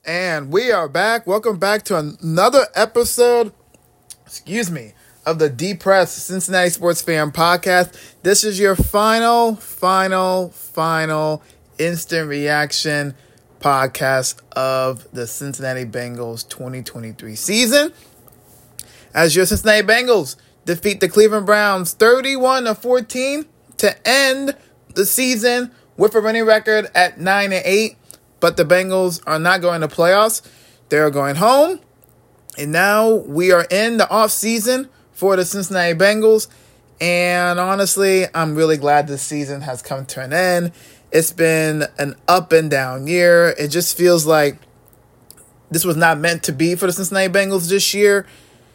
And we are back. Welcome back to another episode, of the Depressed Cincinnati Sports Fan Podcast. This is your final instant reaction podcast of the Cincinnati Bengals 2023 season. As your Cincinnati Bengals defeat the Cleveland Browns 31-14 to end the season with a winning record at 9-8. But the Bengals are not going to playoffs. They're going home. And now we are in the off season for the Cincinnati Bengals. And honestly, I'm really glad this season has come to an end. It's been an up and down year. It just feels like this was not meant to be for the Cincinnati Bengals this year.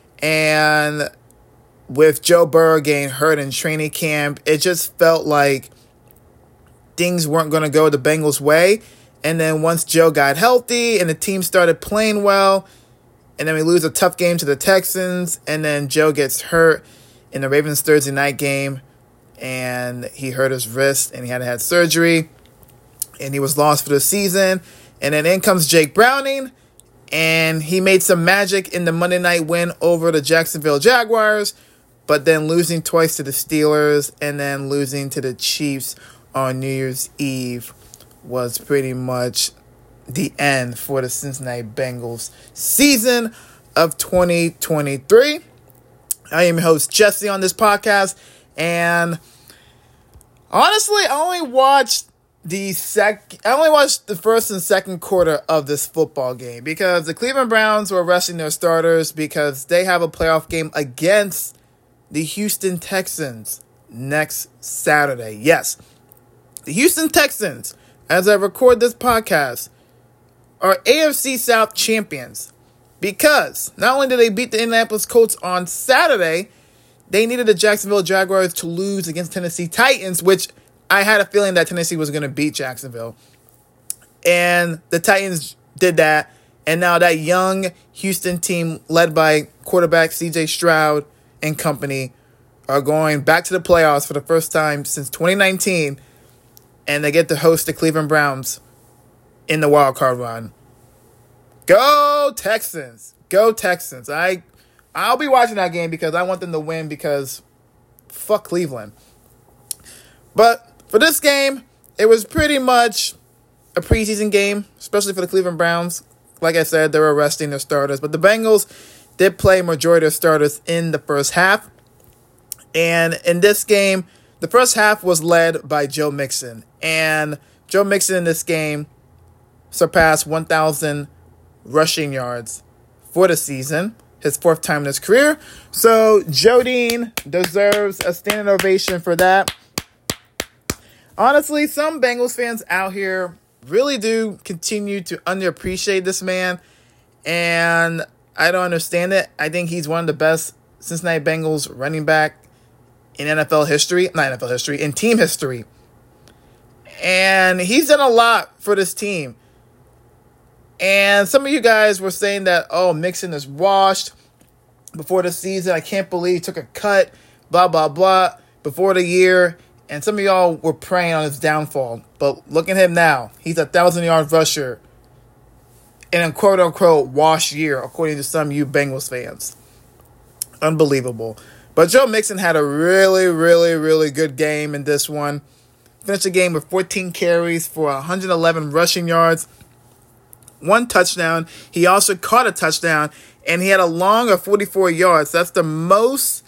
And with Joe Burrow getting hurt in training camp, it just felt like things weren't going to go the Bengals' way. And then once Joe got healthy and the team started playing well, and then we lose a tough game to the Texans, and then Joe gets hurt in the Ravens Thursday night game, and he hurt his wrist, and he had to have surgery, and he was lost for the season. And then in comes Jake Browning, and he made some magic in the Monday night win over the Jacksonville Jaguars, but then losing twice to the Steelers, and then losing to the Chiefs on New Year's Eve was pretty much the end for the Cincinnati Bengals season of 2023. I am your host, Jesse, on this podcast, and honestly, I only watched the first and second quarter of this football game because the Cleveland Browns were resting their starters because they have a playoff game against the Houston Texans next Saturday. Yes, the Houston Texans, as I record this podcast, are AFC South champions because not only did they beat the Indianapolis Colts on Saturday, they needed the Jacksonville Jaguars to lose against Tennessee Titans, which I had a feeling that Tennessee was going to beat Jacksonville. And the Titans did that, and now that young Houston team led by quarterback C.J. Stroud and company are going back to the playoffs for the first time since 2019, and they get to host the Cleveland Browns in the wild card run. Go Texans! Go Texans! I'll be watching that game because I want them to win because fuck Cleveland. But for this game, it was pretty much a preseason game, especially for the Cleveland Browns. Like I said, they were resting their starters, but the Bengals did play majority of starters in the first half. And in this game, the first half was led by Joe Mixon. And Joe Mixon in this game surpassed 1,000 rushing yards for the season, his fourth time in his career. So Joe Dean deserves a standing ovation for that. Honestly, some Bengals fans out here really do continue to underappreciate this man. And I don't understand it. I think he's one of the best Cincinnati Bengals running back in in team history. And he's done a lot for this team. And some of you guys were saying that, Mixon is washed before the season. I can't believe he took a cut, blah, blah, blah, before the year. And some of y'all were preying on his downfall. But look at him now. He's a 1,000-yard rusher in a quote-unquote wash year, according to some of you Bengals fans. Unbelievable. But Joe Mixon had a really, really, really good game in this one. Finished the game with 14 carries for 111 rushing yards, 1 touchdown. He also caught a touchdown, and he had a long of 44 yards. That's the most.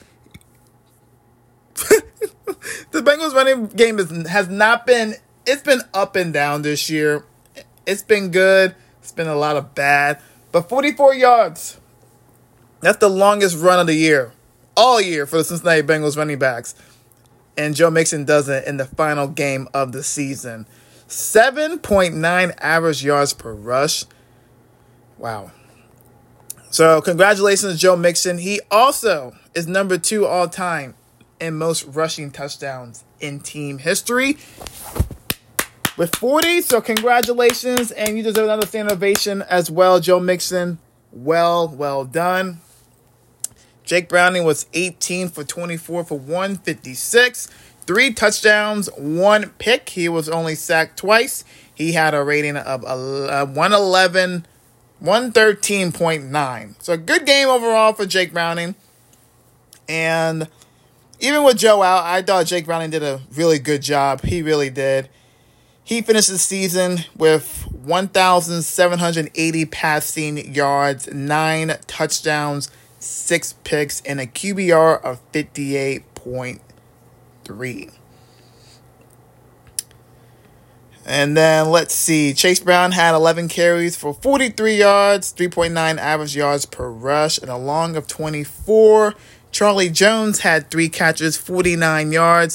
The Bengals running game has not been. It's been up and down this year. It's been good. It's been a lot of bad. But 44 yards. That's the longest run of the year. All year for the Cincinnati Bengals running backs. And Joe Mixon does it in the final game of the season. 7.9 average yards per rush. Wow. So congratulations to Joe Mixon. He also is number 2 all time in most rushing touchdowns in team history with 40. So congratulations, and you deserve another standing ovation as well, Joe Mixon. Well done. Jake Browning was 18 for 24 for 156, 3 touchdowns, 1 pick. He was only sacked twice. He had a rating of 111 113.9. So a good game overall for Jake Browning. And even with Joe out, I thought Jake Browning did a really good job. He really did. He finished the season with 1,780 passing yards, 9 touchdowns, 6 picks, and a QBR of 58.3. And then let's see. Chase Brown had 11 carries for 43 yards, 3.9 average yards per rush, and a long of 24. Charlie Jones had 3 catches, 49 yards.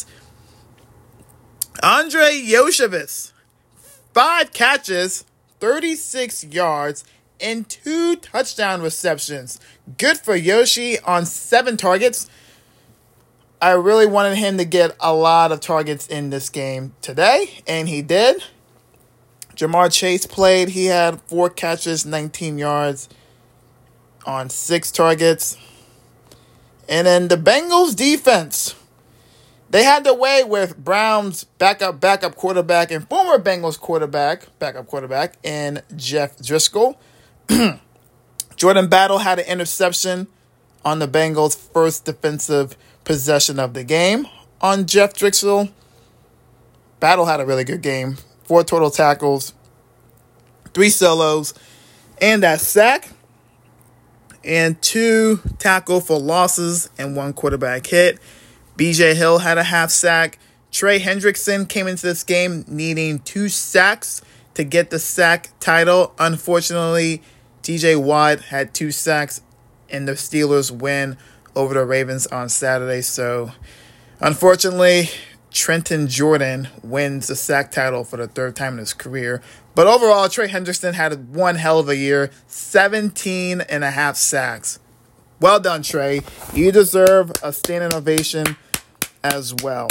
Andre Yoshevitz, 5 catches, 36 yards, and 2 touchdown receptions. Good for Yoshi on 7 targets. I really wanted him to get a lot of targets in this game today, and he did. Jamar Chase played. He had 4 catches, 19 yards on 6 targets. And then the Bengals defense, they had their way with Brown's backup quarterback and former Bengals backup quarterback, and Jeff Driscoll. Jordan Battle had an interception on the Bengals' first defensive possession of the game on Jeff Driscoll. Battle had a really good game. 4 total tackles, 3 solos, and that sack. And 2 tackle for losses and 1 quarterback hit. BJ Hill had a half sack. Trey Hendrickson came into this game needing 2 sacks to get the sack title. Unfortunately, TJ Watt had 2 sacks in the Steelers' win over the Ravens on Saturday. So, unfortunately, Trenton Jordan wins the sack title for the 3rd time in his career. But overall, Trey Hendrickson had one hell of a year, 17 and a half sacks. Well done, Trey. You deserve a standing ovation as well.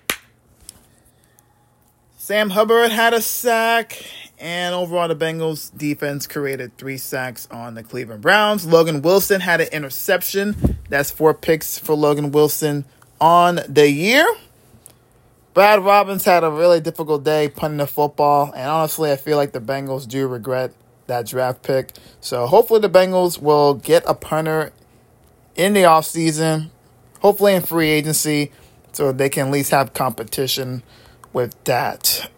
Sam Hubbard had a sack, and overall the Bengals defense created 3 sacks on the Cleveland Browns. Logan Wilson had an interception. That's 4 picks for Logan Wilson on the year. Brad Robbins had a really difficult day punting the football, and honestly, I feel like the Bengals do regret that draft pick. So hopefully the Bengals will get a punter in the offseason, hopefully in free agency, so they can at least have competition with that.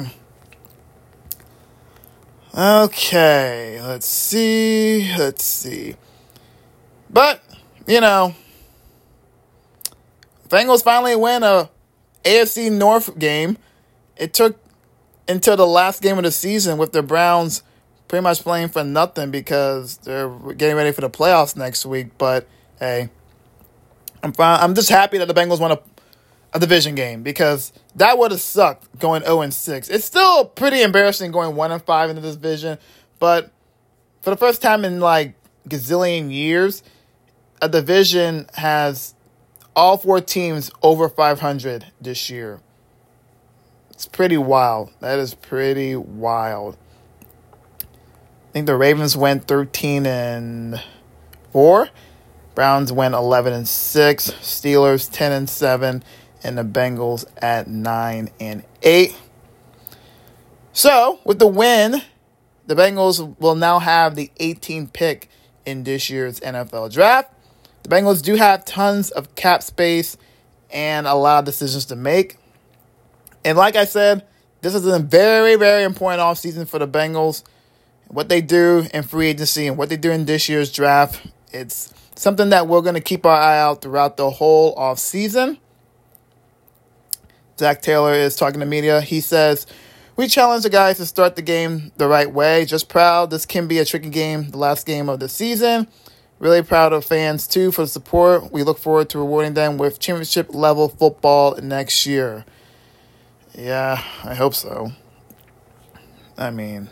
Okay, let's see. But, Bengals finally win a AFC North game. It took until the last game of the season with the Browns pretty much playing for nothing because they're getting ready for the playoffs next week. But, hey, I'm fine. I'm just happy that the Bengals won a division game because that would have sucked going 0-6. It's still pretty embarrassing going 1-5 in the division, but for the first time in like gazillion years, a division has all 4 teams over 500 this year. It's pretty wild. That is pretty wild. I think the Ravens went 13-4. Browns went 11-6. Steelers 10-7. And the Bengals at 9-8. So, with the win, the Bengals will now have the 18th pick in this year's NFL draft. The Bengals do have tons of cap space and a lot of decisions to make. And like I said, this is a very, very important offseason for the Bengals. What they do in free agency and what they do in this year's draft, it's something that we're going to keep our eye out throughout the whole offseason. Zach Taylor is talking to media. He says, "We challenge the guys to start the game the right way. Just proud. This can be a tricky game, the last game of the season. Really proud of fans, too, for the support. We look forward to rewarding them with championship-level football next year." Yeah, I hope so. I mean.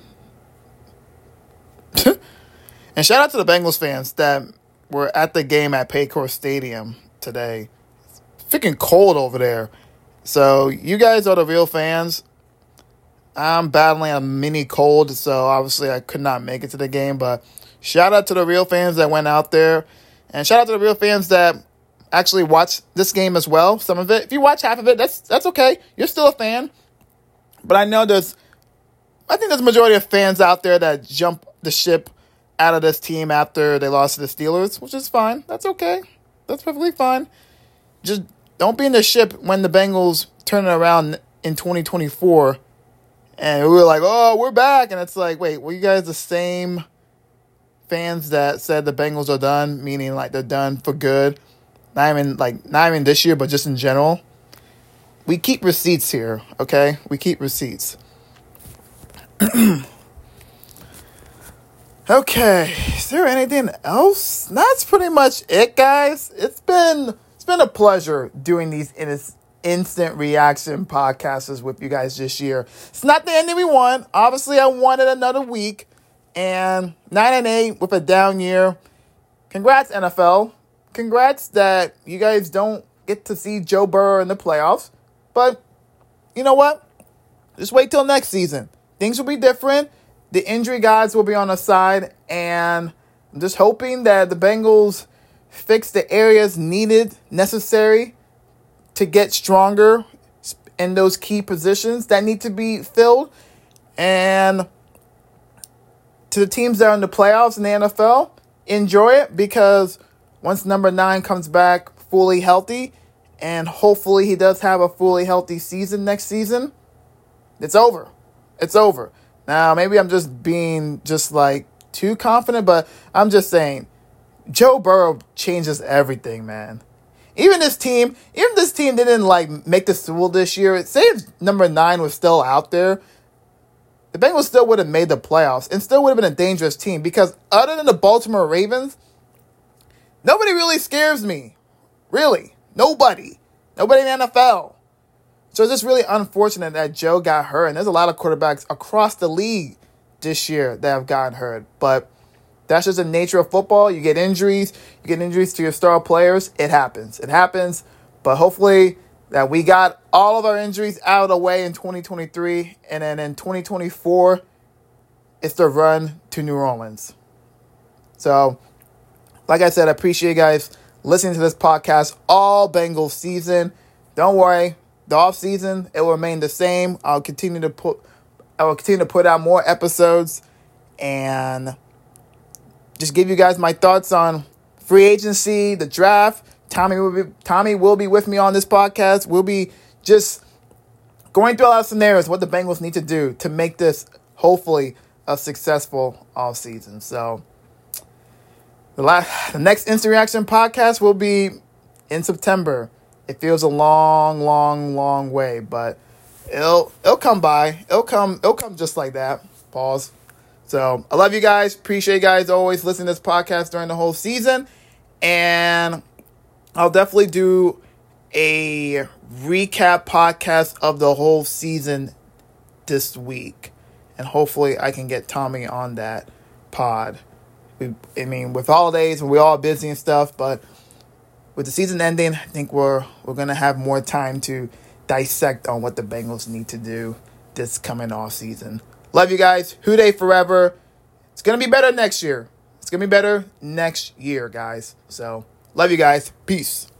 And shout out to the Bengals fans that were at the game at Paycor Stadium today. It's freaking cold over there. So you guys are the real fans. I'm battling a mini cold, so obviously I could not make it to the game. But shout out to the real fans that went out there. And shout out to the real fans that actually watched this game as well, some of it. If you watch half of it, that's okay. You're still a fan. But I know I think there's a majority of fans out there that jump the ship out of this team after they lost to the Steelers, which is fine. That's okay. That's perfectly fine. Just don't be in the ship when the Bengals turn it around in 2024 and we were like, oh, we're back. And it's like, wait, were you guys the same fans that said the Bengals are done, meaning like they're done for good? Not even this year, but just in general. We keep receipts here, okay? We keep receipts. Okay, is there anything else? That's pretty much it, guys. It's been a pleasure doing these instant reaction podcasts with you guys this year. It's not the ending we want. Obviously, I wanted another week, and 9-8 with a down year. Congrats, NFL. Congrats that you guys don't get to see Joe Burrow in the playoffs. But you know what? Just wait till next season. Things will be different. The injury guys will be on the side, and I'm just hoping that the Bengals fix the areas necessary to get stronger in those key positions that need to be filled. And to the teams that are in the playoffs in the NFL, enjoy it, because once number 9 comes back fully healthy, and hopefully he does have a fully healthy season next season, it's over. It's over. Now, maybe I'm just being too confident, but I'm just saying, Joe Burrow changes everything, man. Even this team didn't make the Super Bowl this year. Say if number 9 was still out there, the Bengals still would have made the playoffs and still would have been a dangerous team, because other than the Baltimore Ravens, nobody really scares me. Really. Nobody in the NFL. So it's just really unfortunate that Joe got hurt. And there's a lot of quarterbacks across the league this year that have gotten hurt. But that's just the nature of football. You get injuries. You get injuries to your star players. It happens. But hopefully that we got all of our injuries out of the way in 2023. And then in 2024, it's the run to New Orleans. So, like I said, I appreciate you guys listening to this podcast all Bengals season. Don't worry. The off season, it will remain the same. I will continue to put out more episodes and just give you guys my thoughts on free agency, the draft. Tommy will be with me on this podcast. We'll be just going through a lot of scenarios, what the Bengals need to do to make this hopefully a successful off season. So the next Instant Reaction podcast will be in September. It feels a long, long, long way, but it'll come by. It'll come just like that. Pause. So I love you guys. Appreciate you guys always listening to this podcast during the whole season. And I'll definitely do a recap podcast of the whole season this week. And hopefully I can get Tommy on that pod. With holidays and we're all busy and stuff, but with the season ending, I think we're going to have more time to dissect on what the Bengals need to do this coming off season. Love you guys. Houday forever. It's going to be better next year. It's going to be better next year, guys. So, love you guys. Peace.